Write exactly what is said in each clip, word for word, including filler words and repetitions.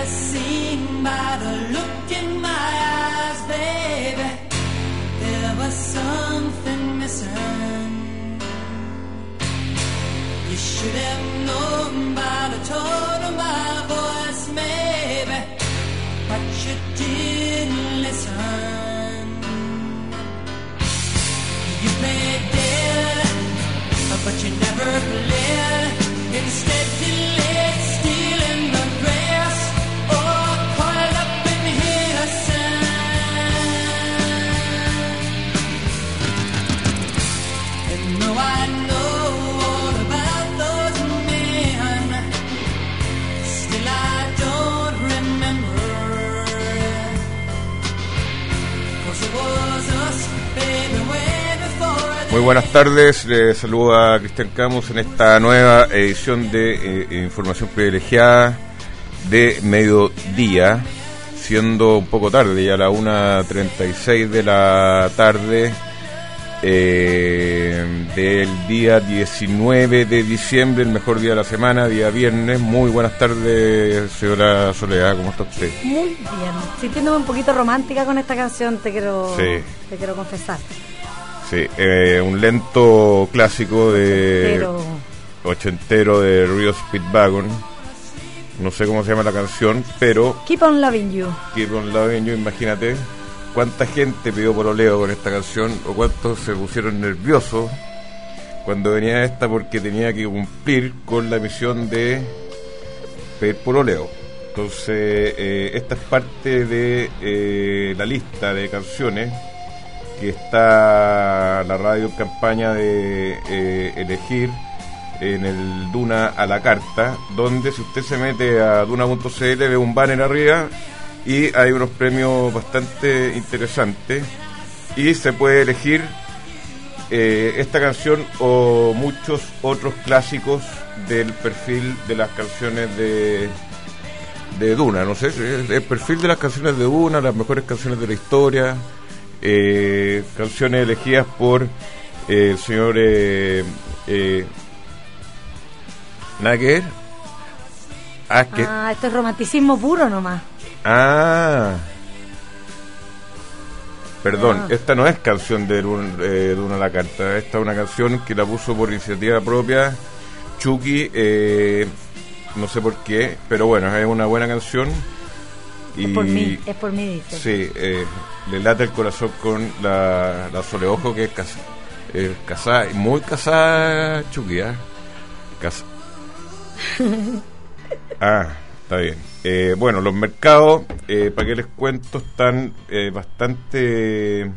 seen by the look in my eyes, baby. There was something missing. You should have known by the tone of my voice, maybe, but you didn't listen. You played dead, but you never played. Instead you laid steel in the grass, or coiled up in here sand. And though I know all about those men, still I don't remember. 'Cause it was us, baby, way before. Muy buenas tardes, les saluda Cristian Camus en esta nueva edición de eh, Información Privilegiada de mediodía, siendo un poco tarde, ya a la una treinta y seis de la tarde eh, del día diecinueve de diciembre, el mejor día de la semana, día viernes. Muy buenas tardes, señora Soledad, ¿cómo está usted? Muy bien, sintiéndome un poquito romántica con esta canción, te quiero, sí. te quiero confesar. Sí, eh, un lento clásico de Ochentero. ochentero de Rio Speedwagon. No sé cómo se llama la canción, pero Keep on Loving You. Keep on Loving You, imagínate cuánta gente pidió pololeo con esta canción, o cuántos se pusieron nerviosos cuando venía esta, porque tenía que cumplir con la misión de pedir pololeo. Entonces, eh, esta es parte de eh, la lista de canciones que está la radio en campaña de eh, elegir en el Duna a la carta, donde si usted se mete a duna punto c l ve un banner arriba y hay unos premios bastante interesantes y se puede elegir eh, esta canción o muchos otros clásicos del perfil de las canciones de de Duna, no sé, el perfil de las canciones de Duna, las mejores canciones de la historia. Eh, canciones elegidas por eh, el señor eh, eh, Naguer. Ah, que... ah, esto es romanticismo puro nomás. Ah, perdón, Ah. esta no es canción de Duna, eh, Duna la carta. Esta es una canción que la puso por iniciativa propia Chucky, eh, no sé por qué, pero bueno, es una buena canción. Y, es por mí, es por mí, dice. Sí, eh, le late el corazón con la, la Soleojo, que es casa, eh, casada, muy casada, Chucky, ¿eh? Casa. Ah, está bien. Eh, bueno, los mercados, eh, para que les cuento, están eh, bastante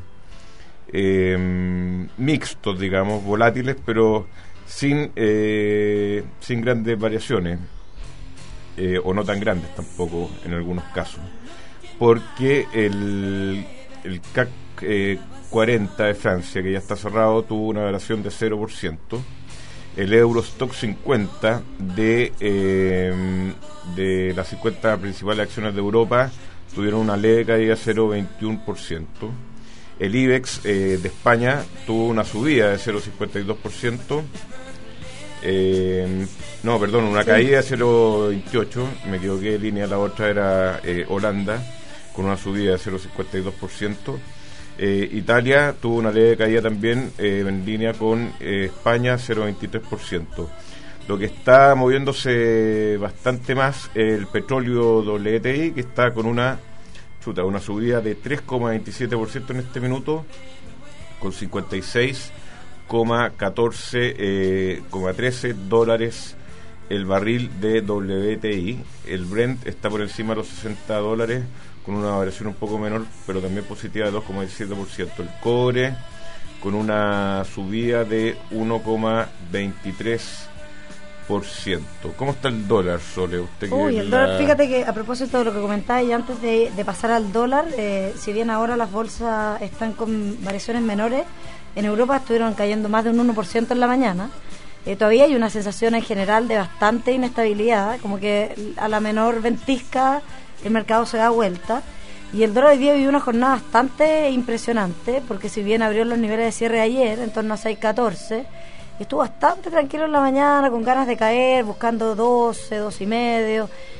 eh, mixtos, digamos, volátiles, pero sin, eh, sin grandes variaciones. Eh, o no tan grandes tampoco en algunos casos, porque el, el C A C eh, cuarenta de Francia, que ya está cerrado, tuvo una variación de cero por ciento. El Eurostock cincuenta de, eh, de las cincuenta principales acciones de Europa tuvieron una leve caída de cero coma veintiuno por ciento. El IBEX eh, de España tuvo una subida de cero coma cincuenta y dos por ciento. Eh, no, perdón, una sí. caída de cero coma veintiocho, me equivoqué de línea, la otra era eh, Holanda, con una subida de cero coma cincuenta y dos por ciento. Eh, Italia tuvo una leve caída también eh, en línea con eh, España, cero coma veintitrés por ciento. Lo que está moviéndose bastante más el petróleo W T I, que está con una chuta, una subida de tres coma veintisiete por ciento en este minuto, con cincuenta y seis coma catorce, eh, coma trece dólares el barril de W T I. El Brent está por encima de los sesenta dólares, con una variación un poco menor, pero también positiva de dos coma diecisiete por ciento. El cobre con una subida de uno coma veintitrés por ciento. ¿Cómo está el dólar, Sole? Usted Uy, que el la... dólar, fíjate que a propósito de lo que comentáis, y antes de, de pasar al dólar, eh, si bien ahora las bolsas están con variaciones menores, en Europa estuvieron cayendo más de un uno por ciento en la mañana. Eh, todavía hay una sensación en general de bastante inestabilidad, como que a la menor ventisca el mercado se da vuelta. Y el dólar hoy día vivió una jornada bastante impresionante, porque si bien abrió los niveles de cierre ayer, en torno a seis catorce, estuvo bastante tranquilo en la mañana, con ganas de caer, buscando doce, doce y medio,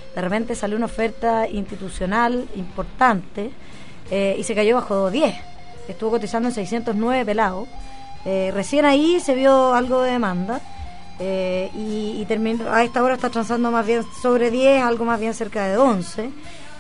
de repente salió una oferta institucional importante eh, y se cayó bajo diez. Estuvo cotizando en seiscientos nueve pelado. Eh, recién ahí se vio algo de demanda eh, y, y terminó, a esta hora está transando más bien sobre diez, algo más bien cerca de once.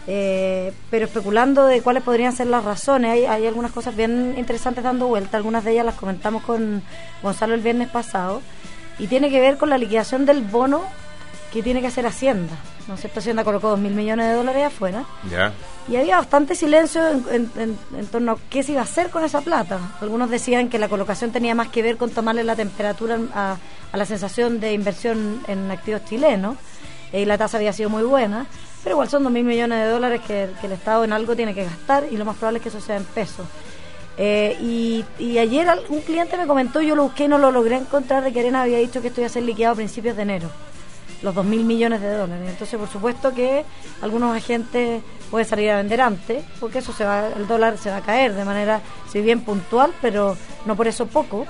Eh, pero especulando de cuáles podrían ser las razones, hay, hay algunas cosas bien interesantes dando vuelta, algunas de ellas las comentamos con Gonzalo el viernes pasado, y tiene que ver con la liquidación del bono que tiene que hacer Hacienda, ¿no es cierto? Hacienda colocó dos mil millones de dólares afuera, ya. Y había bastante silencio en, en, en, en torno a qué se iba a hacer con esa plata. Algunos decían que la colocación tenía más que ver con tomarle la temperatura a, a la sensación de inversión en activos chilenos, y la tasa había sido muy buena. Pero igual son dos mil millones de dólares que, que el Estado en algo tiene que gastar, y lo más probable es que eso sea en pesos. Eh, y, y ayer un cliente me comentó, yo lo busqué y no lo logré encontrar, de que Arena había dicho que esto iba a ser liquidado a principios de enero, los dos mil millones de dólares. Entonces, por supuesto que algunos agentes pueden salir a vender antes, porque eso se va, el dólar se va a caer de manera, si bien puntual, pero no por eso poco.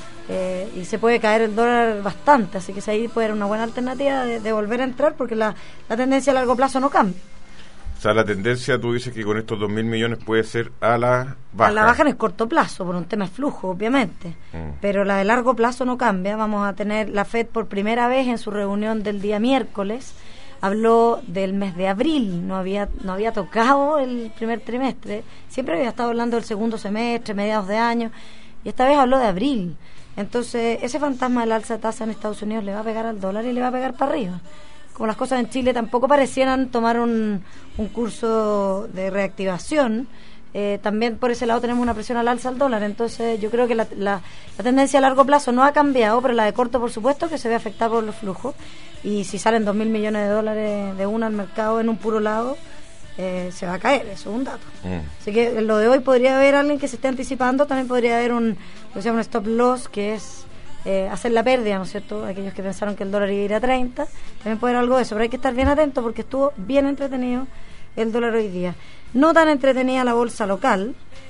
Eh, y se puede caer el dólar bastante, así que ahí puede ser una buena alternativa de, de volver a entrar, porque la, la tendencia a largo plazo no cambia. O sea, la tendencia, tú dices que con estos dos mil millones puede ser a la baja. A la baja en el corto plazo, por un tema de flujo, obviamente, mm. pero la de largo plazo no cambia. Vamos a tener la Fed por primera vez en su reunión del día miércoles, habló del mes de abril, no había no había tocado el primer trimestre, siempre había estado hablando del segundo semestre, mediados de año, y esta vez habló de abril. Entonces, ese fantasma del alza de tasa en Estados Unidos le va a pegar al dólar y le va a pegar para arriba. Como las cosas en Chile tampoco parecieran tomar un, un curso de reactivación, eh, también por ese lado tenemos una presión al alza al dólar. Entonces, yo creo que la, la, la tendencia a largo plazo no ha cambiado, pero la de corto, por supuesto, que se ve afectada por los flujos. Y si salen dos mil millones de dólares de una al mercado en un puro lado, Eh, se va a caer, eso es un dato. Mm. Así que lo de hoy podría haber alguien que se esté anticipando, también podría haber un, lo que se llama un stop loss, que es eh, hacer la pérdida, ¿no es cierto? Aquellos que pensaron que el dólar iba a ir a treinta, también puede haber algo de eso, pero hay que estar bien atento porque estuvo bien entretenido el dólar hoy día. No tan entretenida la bolsa local,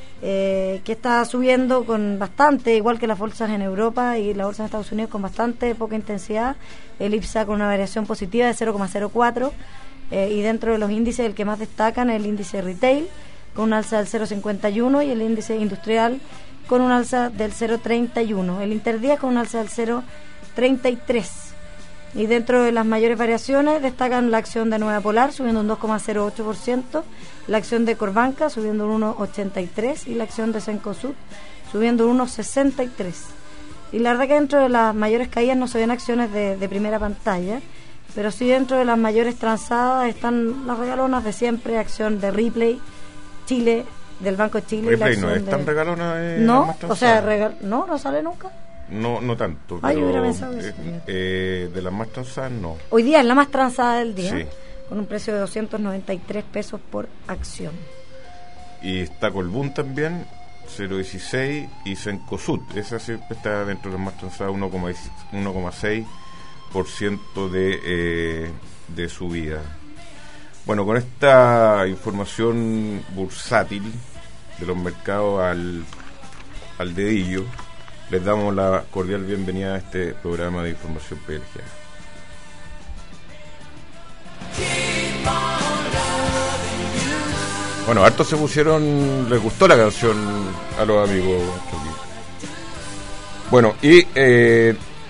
eh, que está subiendo con bastante, igual que las bolsas en Europa y la bolsa en Estados Unidos, con bastante poca intensidad. El I P S A con una variación positiva de cero coma cero cuatro. Eh, y dentro de los índices el que más destacan es el índice retail con un alza del cero coma cincuenta y uno y el índice industrial con un alza del cero coma treinta y uno, el interdía con un alza del cero coma treinta y tres. Y dentro de las mayores variaciones destacan la acción de Nueva Polar subiendo un dos coma cero ocho por ciento, la acción de Corbanca subiendo un uno coma ochenta y tres y la acción de Cencosud subiendo un uno coma sesenta y tres. Y la verdad que dentro de las mayores caídas no se ven acciones de, de primera pantalla, pero sí dentro de las mayores transadas están las regalonas de siempre, acción de Ripley, Chile, del Banco de Chile. Ripley y la no es de... tan regalona. Eh, no, o sea, regal... no, no sale nunca. No, no tanto. Ay, pero, hubiera pensado eh, eso. Eh, de las más transadas, no. Hoy día es la más transada del día, sí, con un precio de doscientos noventa y tres pesos por acción. Y está Colbún también, cero coma dieciséis, y Cencosud, esa siempre está dentro de las más transadas, uno coma seis por ciento de, eh, de subida. Bueno, con esta información bursátil de los mercados al, al dedillo, les damos la cordial bienvenida a este programa de información privilegiada. Bueno, harto se pusieron, les gustó la canción a los amigos. Bueno, y eh,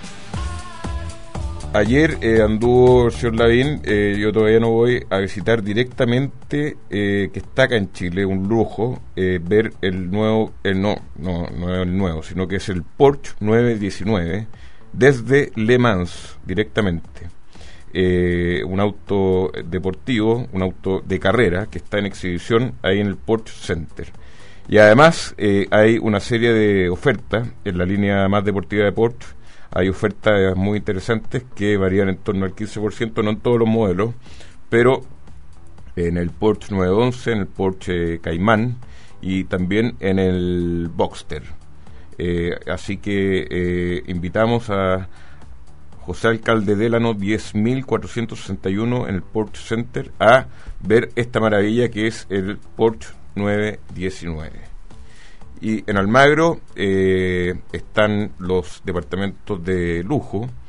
ayer eh, anduvo el señor Lavín, eh, yo todavía no voy a visitar directamente, eh, que está acá en Chile, un lujo, eh, ver el nuevo, el no, no, no el nuevo, sino que es el Porsche nueve diecinueve, desde Le Mans, directamente. Eh, un auto deportivo, un auto de carrera, que está en exhibición ahí en el Porsche Center. Y además eh, hay una serie de ofertas en la línea más deportiva de Porsche. Hay ofertas muy interesantes que varían en torno al quince por ciento, no en todos los modelos, pero en el Porsche nueve once, en el Porsche Cayman y también en el Boxster. Eh, así que eh, invitamos a José Alcalde Delano, diez mil cuatrocientos sesenta y uno en el Porsche Center, a ver esta maravilla que es el Porsche nueve diecinueve. Y en Almagro eh, están los departamentos de lujo.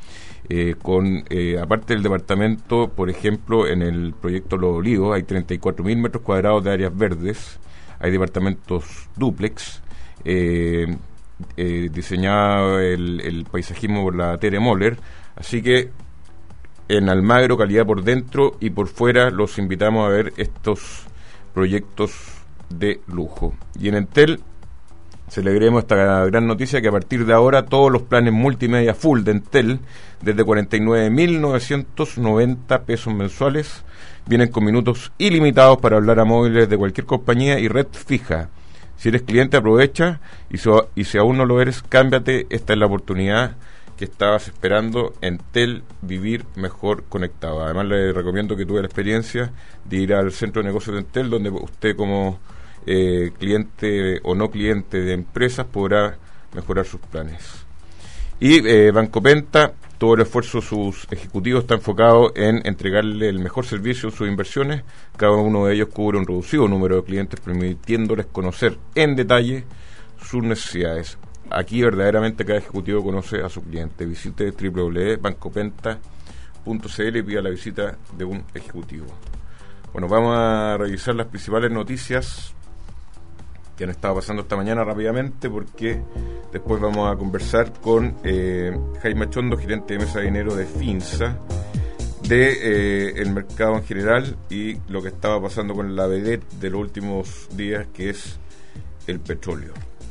eh, con eh, aparte del departamento, por ejemplo, en el proyecto Los Olivos hay treinta y cuatro mil metros cuadrados de áreas verdes, hay departamentos dúplex, eh, eh, diseñado el, el paisajismo por la Tere Moller, así que en Almagro, calidad por dentro y por fuera, los invitamos a ver estos proyectos de lujo. Y en Entel celebremos esta gran noticia que a partir de ahora todos los planes multimedia full de Entel, desde cuarenta y nueve mil novecientos noventa pesos mensuales, vienen con minutos ilimitados para hablar a móviles de cualquier compañía y red fija. Si eres cliente, aprovecha, y si, y si aún no lo eres, cámbiate. Esta es la oportunidad que estabas esperando. Entel, vivir mejor conectado. Además, le recomiendo que tuve la experiencia de ir al centro de negocios de Entel, donde usted como eh, cliente o no cliente de empresas podrá mejorar sus planes. Y eh, Banco Penta, todo el esfuerzo de sus ejecutivos está enfocado en entregarle el mejor servicio a sus inversiones. Cada uno de ellos cubre un reducido número de clientes, permitiéndoles conocer en detalle sus necesidades. Aquí verdaderamente cada ejecutivo conoce a su cliente. Visite doble u doble u doble u punto banco penta punto c l y pida la visita de un ejecutivo. Bueno, vamos a revisar las principales noticias que han estado pasando esta mañana rápidamente, porque después vamos a conversar con eh, Jaime Achondo, gerente de mesa de dinero de Finsa, de eh, el mercado en general y lo que estaba pasando con la vedette de los últimos días, que es el petróleo.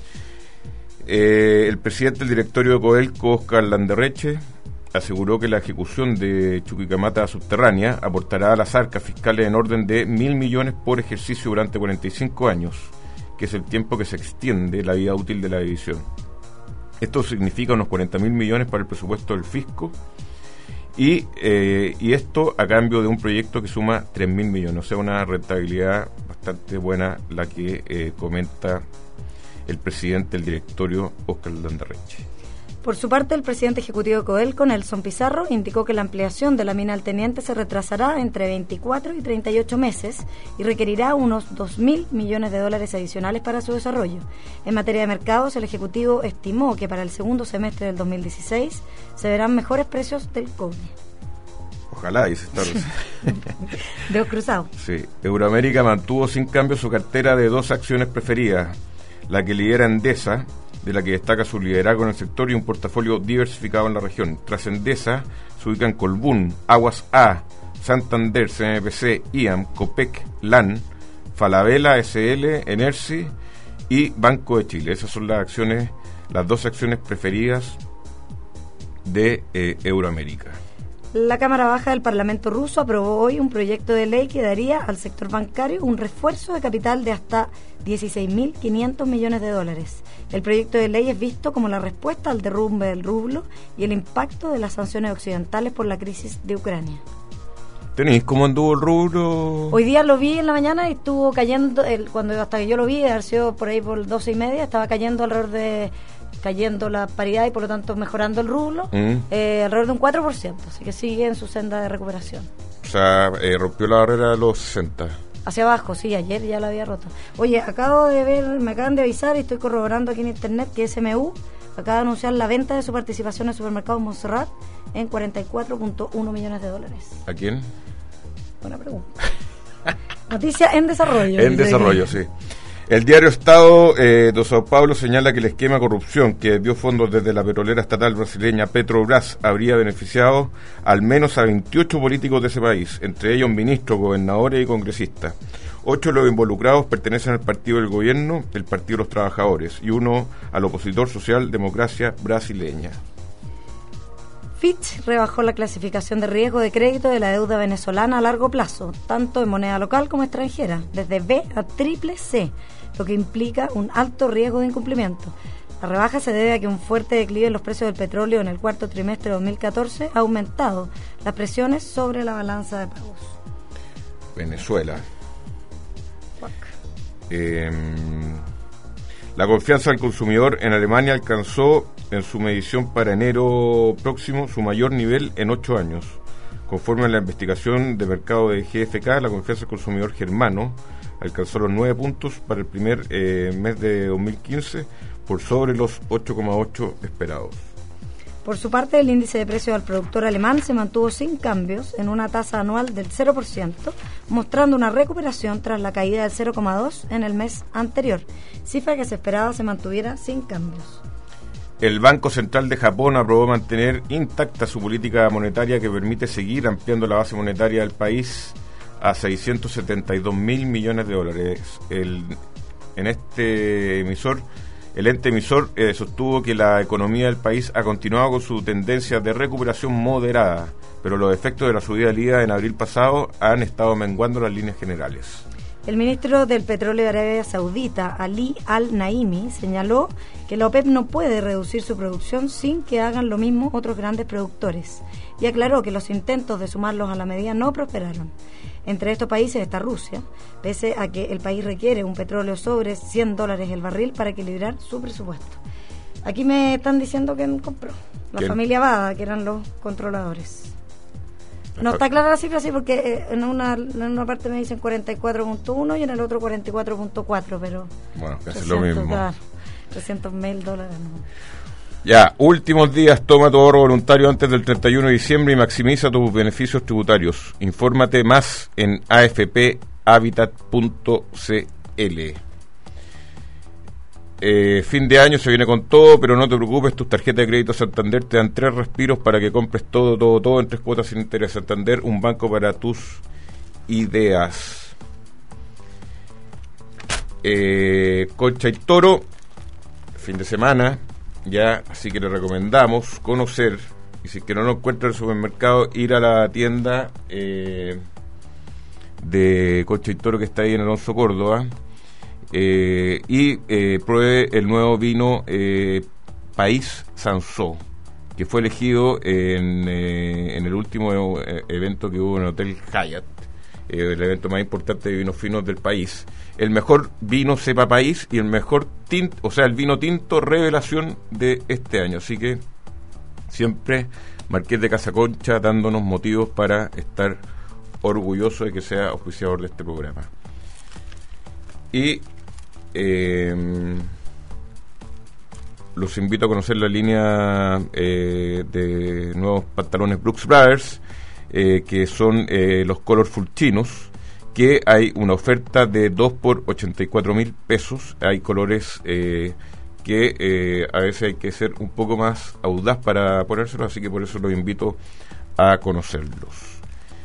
Eh, el presidente del directorio de Codelco, Oscar Landerreche, aseguró que la ejecución de Chuquicamata subterránea aportará a las arcas fiscales en orden de mil millones por ejercicio durante cuarenta y cinco años, que es el tiempo que se extiende la vida útil de la división. Esto significa unos cuarenta mil millones para el presupuesto del fisco, y, eh, y esto a cambio de un proyecto que suma tres mil millones, o sea, una rentabilidad bastante buena la que eh, comenta el presidente del directorio, Oscar Landerreche. Por su parte, el presidente ejecutivo de Codelco, Nelson Pizarro, indicó que la ampliación de la mina al Teniente se retrasará entre veinticuatro y treinta y ocho meses y requerirá unos dos mil millones de dólares adicionales para su desarrollo. En materia de mercados, el ejecutivo estimó que para el segundo semestre del dos mil dieciséis se verán mejores precios del cobre. Ojalá, dice esta vez. Dedos cruzados. Sí. Euroamérica mantuvo sin cambio su cartera de dos acciones preferidas, la que lidera Endesa, de la que destaca su liderazgo en el sector, y un portafolio diversificado en la región. Tras Endesa se ubican Colbún, Aguas A, Santander, C M P C, I A M, Copec, LAN, Falabella, S L, Energy y Banco de Chile. Esas son las acciones, las dos acciones preferidas de eh, Euroamérica. La Cámara Baja del Parlamento ruso aprobó hoy un proyecto de ley que daría al sector bancario un refuerzo de capital de hasta dieciséis mil quinientos millones de dólares. El proyecto de ley es visto como la respuesta al derrumbe del rublo y el impacto de las sanciones occidentales por la crisis de Ucrania. ¿Tenéis cómo anduvo el rublo? Hoy día lo vi en la mañana y estuvo cayendo, el, cuando hasta que yo lo vi, ha sido por ahí por doce y media, estaba cayendo alrededor de... cayendo la paridad y por lo tanto mejorando el rublo, mm. eh, alrededor de un cuatro por ciento, así que sigue en su senda de recuperación. O sea, eh, rompió la barrera de los sesenta. Hacia abajo, sí, ayer ya la había roto. Oye, acabo de ver, me acaban de avisar y estoy corroborando aquí en internet que S M U acaba de anunciar la venta de su participación en el supermercado Montserrat en cuarenta y cuatro punto uno millones de dólares. ¿A quién? Buena pregunta. Noticia en desarrollo. En desarrollo, sí. El diario Estado eh, de Sao Paulo señala que el esquema de corrupción que desvió fondos desde la petrolera estatal brasileña Petrobras habría beneficiado al menos a veintiocho políticos de ese país, entre ellos ministros, gobernadores y congresistas. Ocho de los involucrados pertenecen al partido del gobierno, el Partido de los Trabajadores, y uno al opositor social Democracia Brasileña. Fitch rebajó la clasificación de riesgo de crédito de la deuda venezolana a largo plazo, tanto en moneda local como extranjera, desde B a triple C, lo que implica un alto riesgo de incumplimiento. La rebaja se debe a que un fuerte declive en los precios del petróleo en el cuarto trimestre de dos mil catorce ha aumentado las presiones sobre la balanza de pagos. Venezuela. Eh, la confianza del consumidor en Alemania alcanzó en su medición para enero próximo su mayor nivel en ocho años. Conforme a la investigación de mercado de G F K, la confianza del consumidor germano alcanzó los nueve puntos para el primer eh, mes de dos mil quince, por sobre los ocho coma ocho esperados. Por su parte, el índice de precios al productor alemán se mantuvo sin cambios en una tasa anual del cero por ciento, mostrando una recuperación tras la caída del cero coma dos por ciento en el mes anterior, cifra que se esperaba se mantuviera sin cambios. El Banco Central de Japón aprobó mantener intacta su política monetaria que permite seguir ampliando la base monetaria del país a seiscientos setenta y dos mil millones de dólares. El, en este emisor, el ente emisor eh, sostuvo que la economía del país ha continuado con su tendencia de recuperación moderada, pero los efectos de la subida del I V A en abril pasado han estado menguando las líneas generales. El ministro del Petróleo de Arabia Saudita, Ali Al-Naimi, señaló que la OPEP no puede reducir su producción sin que hagan lo mismo otros grandes productores, y aclaró que los intentos de sumarlos a la medida no prosperaron. Entre estos países está Rusia, pese a que el país requiere un petróleo sobre cien dólares el barril para equilibrar su presupuesto. Aquí me están diciendo que compró la ¿Quién? familia Bada, que eran los controladores. No está clara la cifra, sí, porque en una, en una parte me dicen cuarenta y cuatro punto uno y en el otro cuarenta y cuatro punto cuatro, pero... Bueno, casi lo mismo. Claro, trescientos mil dólares. No. Ya, últimos días, toma tu ahorro voluntario antes del treinta y uno de diciembre y maximiza tus beneficios tributarios. Infórmate más en a f p habitat punto c l. Eh, fin de año se viene con todo, pero no te preocupes, tus tarjetas de crédito Santander te dan tres respiros para que compres todo, todo, todo en tres cuotas sin interés. Santander, un banco para tus ideas. Eh, Concha y Toro, fin de semana, ya, así que le recomendamos conocer, y si es que no lo encuentra en el supermercado, ir a la tienda eh, de Concha y Toro que está ahí en Alonso Córdoba. Eh, y eh, pruebe el nuevo vino eh, País Sansó, que fue elegido en, eh, en el último eh, evento que hubo en el Hotel Hyatt, eh, el evento más importante de vinos finos del país. El mejor vino cepa país y el mejor tinto, o sea, el vino tinto revelación de este año. Así que siempre Marqués de Casa Concha dándonos motivos para estar orgulloso de que sea auspiciador de este programa. Y Eh, los invito a conocer la línea eh, de nuevos pantalones Brooks Brothers, eh, que son eh, los Colorful chinos, que hay una oferta de dos por ochenta y cuatro mil pesos. Hay colores eh, que eh, a veces hay que ser un poco más audaz para ponérselos, así que por eso los invito a conocerlos.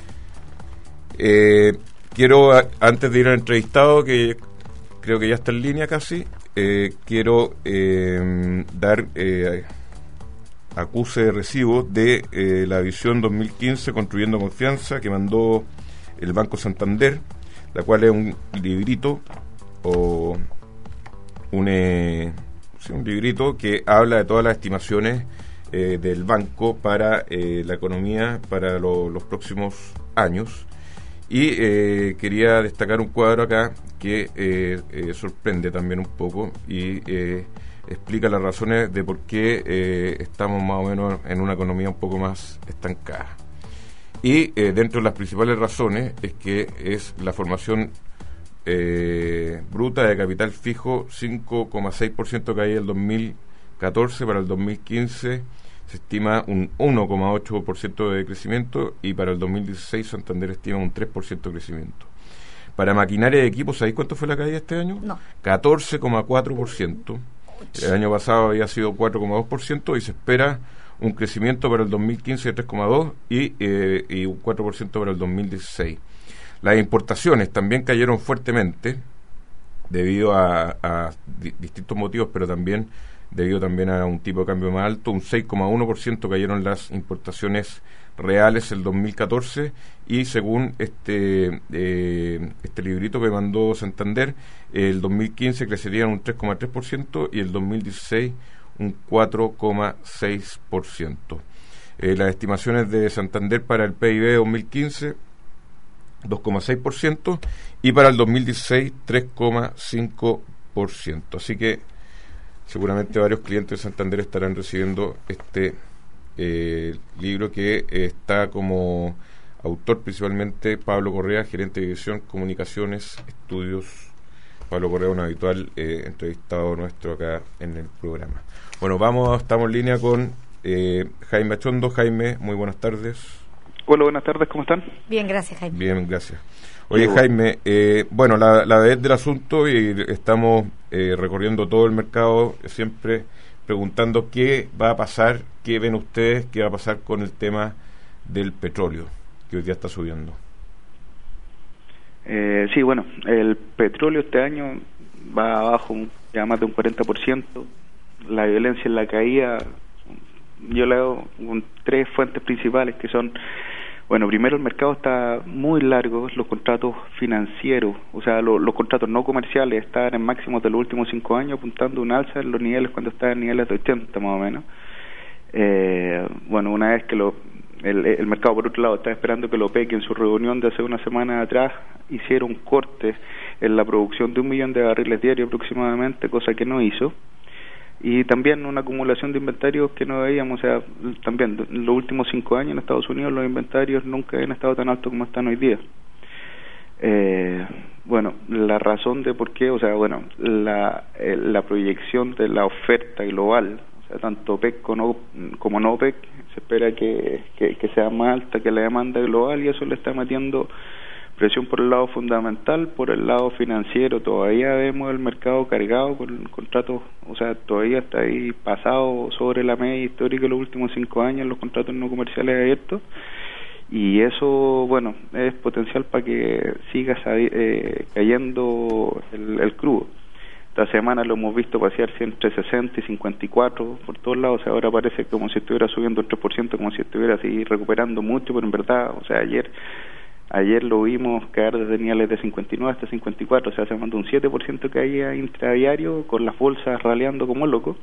Eh, quiero, a, antes de ir al entrevistado, que creo que ya está en línea casi, eh, quiero eh, dar eh, acuse de recibo de eh, la edición dos mil quince Construyendo Confianza, que mandó el Banco Santander, la cual es un librito o un, eh, sí, un librito que habla de todas las estimaciones eh, del banco para eh, la economía para lo, los próximos años. Y eh, quería destacar un cuadro acá que eh, eh, sorprende también un poco y eh, explica las razones de por qué eh, estamos más o menos en una economía un poco más estancada. Y eh, dentro de las principales razones es que es la formación eh, bruta de capital fijo, cinco coma seis por ciento que hay en el dos mil catorce, para el dos mil quince se estima un uno coma ocho por ciento de crecimiento y para el dos mil dieciséis Santander estima un tres por ciento de crecimiento. Para maquinaria y equipos, ¿sabéis cuánto fue la caída este año? No. catorce coma cuatro por ciento. El año pasado había sido cuatro coma dos por ciento y se espera un crecimiento para el dos mil quince de tres coma dos por ciento y, eh, y un cuatro por ciento para el dos mil dieciséis. Las importaciones también cayeron fuertemente debido a, a di- distintos motivos, pero también debido también a un tipo de cambio más alto. Un seis coma uno por ciento cayeron las importaciones reales el dos mil catorce y según este eh, este librito que mandó Santander, el dos mil quince crecerían un tres coma tres por ciento y el dos mil dieciséis un cuatro coma seis por ciento. Eh, las estimaciones de Santander para el P I B dos mil quince, dos coma seis por ciento y para el dos mil dieciséis tres coma cinco por ciento. Así que seguramente varios clientes de Santander estarán recibiendo este eh, libro que eh, está como autor principalmente Pablo Correa, gerente de división Comunicaciones Estudios. Pablo Correa, un habitual eh, entrevistado nuestro acá en el programa. Bueno, vamos, estamos en línea con eh, Jaime Achondo. Jaime, muy buenas tardes. Hola, buenas tardes, ¿cómo están? Bien, gracias, Jaime. Bien, gracias. Oye, Jaime, eh, bueno, la, la vez del asunto, y estamos eh, recorriendo todo el mercado, siempre preguntando qué va a pasar, qué ven ustedes, qué va a pasar con el tema del petróleo, que hoy día está subiendo. Eh, sí, bueno, el petróleo este año va abajo ya más de un cuarenta por ciento. La violencia en la caída, yo le hago con tres fuentes principales que son, bueno, primero el mercado está muy largo, los contratos financieros, o sea, lo, los contratos no comerciales están en máximos de los últimos cinco años, apuntando un alza en los niveles cuando está en niveles de ochenta más o menos. Eh, bueno, una vez que lo, el, el mercado por otro lado está esperando que la OPEC en su reunión de hace una semana atrás hiciera un corte en la producción de un millón de barriles diarios aproximadamente, cosa que no hizo. Y también una acumulación de inventarios que no veíamos, o sea, también en los últimos cinco años en Estados Unidos los inventarios nunca habían estado tan altos como están hoy día. Eh, bueno, la razón de por qué, o sea, bueno, la, eh, la proyección de la oferta global, o sea, tanto OPEC como, como no OPEC, se espera que, que, que sea más alta que la demanda global y eso le está metiendo presión por el lado fundamental. Por el lado financiero todavía vemos el mercado cargado con contratos, o sea, todavía está ahí pasado sobre la media histórica de los últimos cinco años los contratos no comerciales abiertos, y eso, bueno, es potencial para que siga eh, cayendo el, el crudo. Esta semana lo hemos visto pasearse entre sesenta y cincuenta y cuatro por todos lados, o sea, ahora parece como si estuviera subiendo el tres por ciento, como si estuviera así recuperando mucho, pero en verdad, o sea, ayer Ayer lo vimos caer desde niveles de cincuenta y nueve hasta cincuenta y cuatro, o sea, se mandó un siete por ciento caída intradiario con las bolsas raleando como loco.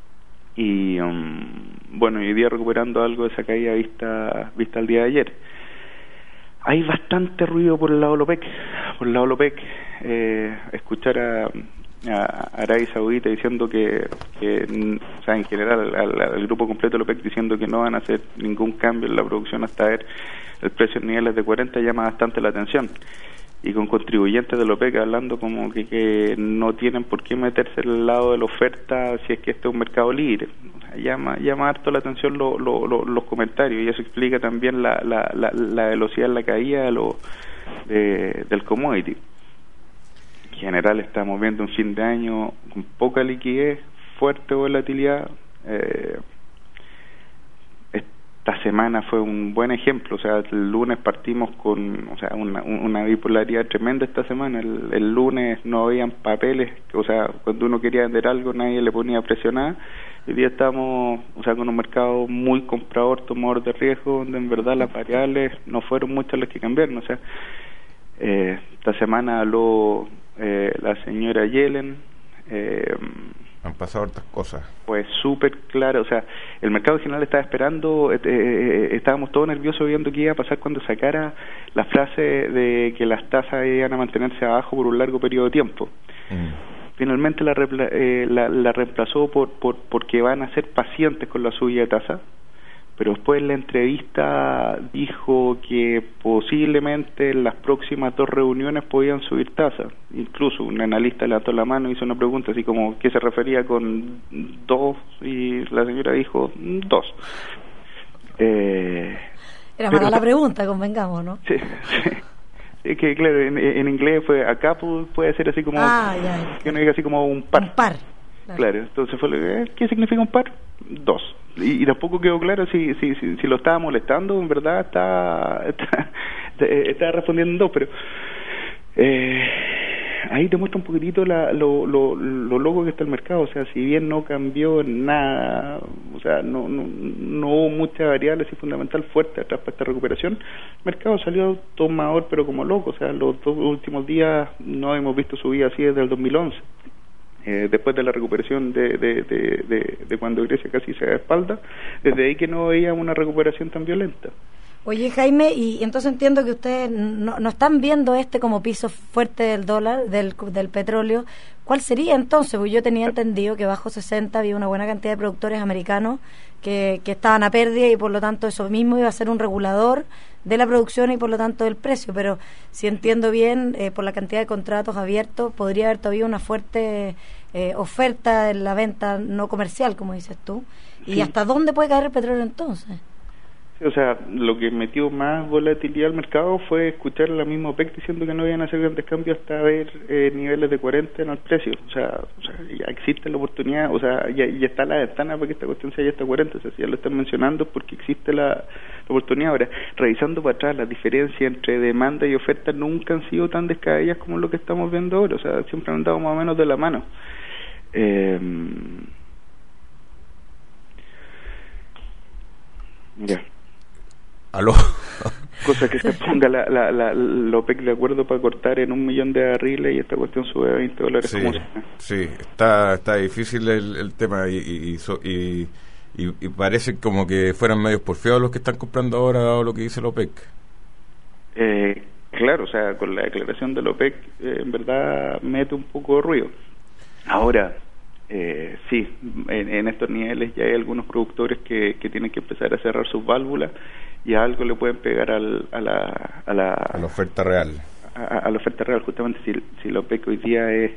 Y um, bueno, hoy día recuperando algo de esa caída vista vista el día de ayer. Hay bastante ruido por el lado de la OPEC. Por el lado de la OPEC, eh, escuchar a, a Arabia Saudita diciendo que, que, o sea, en general, al, al grupo completo de la OPEC diciendo que no van a hacer ningún cambio en la producción hasta ver el precio en niveles de cuarenta, llama bastante la atención. Y con contribuyentes de la OPEC hablando como que, que no tienen por qué meterse al lado de la oferta si es que este es un mercado libre. O sea, llama llama harto la atención lo, lo, lo, los comentarios, y eso explica también la, la, la, la velocidad en la caída de lo, de, del commodity. En general estamos viendo un fin de año con poca liquidez, fuerte volatilidad. eh, Esta semana fue un buen ejemplo, o sea, el lunes partimos con, o sea, una, una bipolaridad tremenda esta semana. El, el lunes no habían papeles, o sea, cuando uno quería vender algo nadie le ponía a presionar. Hoy día estamos, o sea, con un mercado muy comprador, tomador de riesgo, donde en verdad las variables no fueron muchas las que cambiaron. O sea, eh, esta semana habló eh, la señora Yellen. Eh, Han pasado hartas cosas. Pues súper claro, o sea, el mercado general estaba esperando, eh, eh, estábamos todos nerviosos viendo qué iba a pasar cuando sacara la frase de que las tasas iban a mantenerse abajo por un largo periodo de tiempo. Mm. Finalmente la, eh, la, la reemplazó por, por porque van a ser pacientes con la subida de tasas, pero después en la entrevista dijo que posiblemente en las próximas dos reuniones podían subir tasas. Incluso un analista levantó la mano y hizo una pregunta así como ¿qué se refería con dos? Y la señora dijo dos. Eh, Era mala la pregunta, convengamos, ¿no? Sí, sí. Es que claro, en, en inglés fue acá puede ser así como ah, ya. que uno diga así como un par. Un par. Claro, claro, entonces fue ¿qué significa un par? Dos. Y, y tampoco quedó claro si, si si si lo estaba molestando, en verdad está está, está respondiendo en dos, pero eh, ahí te muestra un poquitito la, lo, lo, lo loco que está el mercado. O sea, si bien no cambió nada, o sea, no no, no hubo muchas variables y fundamental fuerte atrás para esta recuperación, el mercado salió tomador pero como loco. O sea, los dos últimos días no hemos visto subida así desde el dos mil once. Eh, después de la recuperación de, de, de, de, de cuando Grecia casi se da espalda, desde ahí que no veíamos una recuperación tan violenta. Oye, Jaime, y entonces entiendo que ustedes no, no están viendo este como piso fuerte del dólar, del, del petróleo. ¿Cuál sería entonces? Porque yo tenía entendido que bajo sesenta había una buena cantidad de productores americanos que, que estaban a pérdida y por lo tanto eso mismo iba a ser un regulador de la producción y por lo tanto del precio. Pero si entiendo bien, eh, por la cantidad de contratos abiertos, podría haber todavía una fuerte eh, oferta en la venta no comercial, como dices tú. ¿Y sí. hasta dónde puede caer el petróleo entonces? O sea, lo que metió más volatilidad al mercado fue escuchar a la misma OPEC diciendo que no iban a hacer grandes cambios hasta ver eh, niveles de cuarenta en el precio. O sea, o sea, ya existe la oportunidad, o sea, ya, ya está la ventana para que esta cuestión se haya hasta cuarenta. O sea, si ya lo están mencionando porque existe la, la oportunidad. Ahora, revisando para atrás, las diferencias entre demanda y oferta nunca han sido tan descabelladas como lo que estamos viendo ahora. O sea, siempre han andado más o menos de la mano. Eh, ya. ¿Aló? Cosa que se ponga la, la, la, la OPEC de acuerdo para cortar en un millón de barriles y esta cuestión sube a veinte dólares. Sí, como sí, está está difícil el, el tema y y, y, so, y, y y parece como que fueran medios porfiados los que están comprando ahora, dado lo que dice la OPEC. Eh, claro, o sea, con la declaración de la OPEC eh, en verdad mete un poco de ruido. Ahora, eh, sí, en, en estos niveles ya hay algunos productores que, que tienen que empezar a cerrar sus válvulas y a algo le pueden pegar al, a, la, a la a la oferta real. A, a la oferta real, justamente si, si la OPEC hoy día es,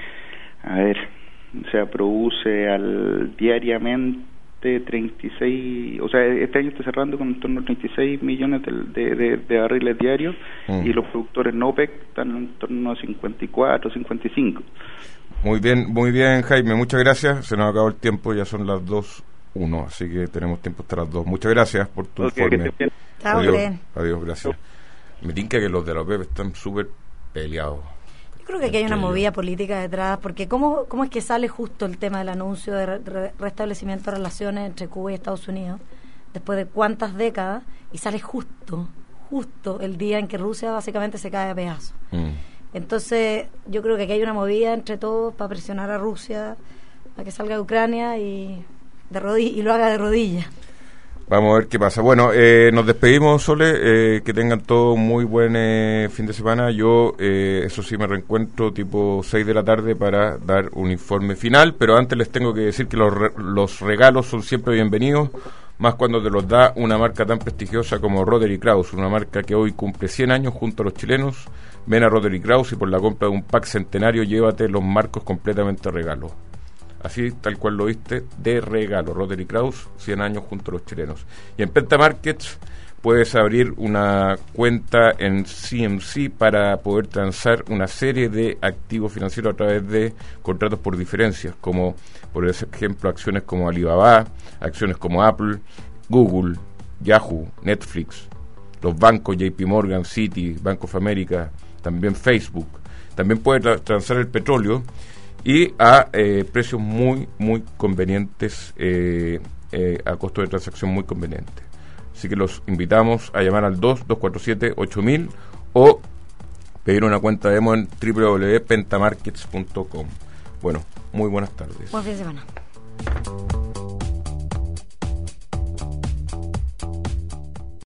a ver, o sea, produce al diariamente treinta y seis, o sea, este año está cerrando con en torno a treinta y seis millones de, de, de, de barriles diarios mm. y los productores no OPEC están en torno a cincuenta y cuatro, cincuenta y cinco. Muy bien, muy bien, Jaime, muchas gracias. Se nos acabó el tiempo, ya son las dos uno, así que tenemos tiempo hasta las dos. Muchas gracias por tu okay, informe. Adiós, adiós, gracias. Me tinca que los de la OPEP están súper peleados. Yo creo que aquí hay una movida política detrás, porque ¿cómo, cómo es que sale justo el tema del anuncio de re- restablecimiento de relaciones entre Cuba y Estados Unidos, después de cuántas décadas, y sale justo, justo el día en que Rusia básicamente se cae a pedazos? Mm. Entonces, yo creo que aquí hay una movida entre todos para presionar a Rusia a que salga de Ucrania y de rodilla, y lo haga de rodillas. Vamos a ver qué pasa. Bueno, eh, nos despedimos, Sole, eh, que tengan todo muy buen eh, fin de semana. Yo, eh, eso sí, me reencuentro tipo seis de la tarde para dar un informe final, pero antes les tengo que decir que los, re- los regalos son siempre bienvenidos, más cuando te los da una marca tan prestigiosa como Roderick Krauss, una marca que hoy cumple cien años junto a los chilenos. Ven a Roderick Krauss y por la compra de un pack centenario llévate los marcos completamente a regalo. Así, tal cual lo viste, de regalo. Roderick Krauss, cien años junto a los chilenos. Y en Penta Markets puedes abrir una cuenta en C M C para poder transar una serie de activos financieros a través de contratos por diferencias, como por ejemplo acciones como Alibaba, acciones como Apple, Google, Yahoo, Netflix, los bancos J P Morgan, Citi, Bank of America, también Facebook. También puedes tra- transar el petróleo y a eh, precios muy, muy convenientes, eh, eh, a costo de transacción muy conveniente. Así que los invitamos a llamar al dos dos cuatro siete ocho mil o pedir una cuenta demo en doble u doble u doble u punto pentamarkets punto com. Bueno, muy buenas tardes. Buen fin de semana.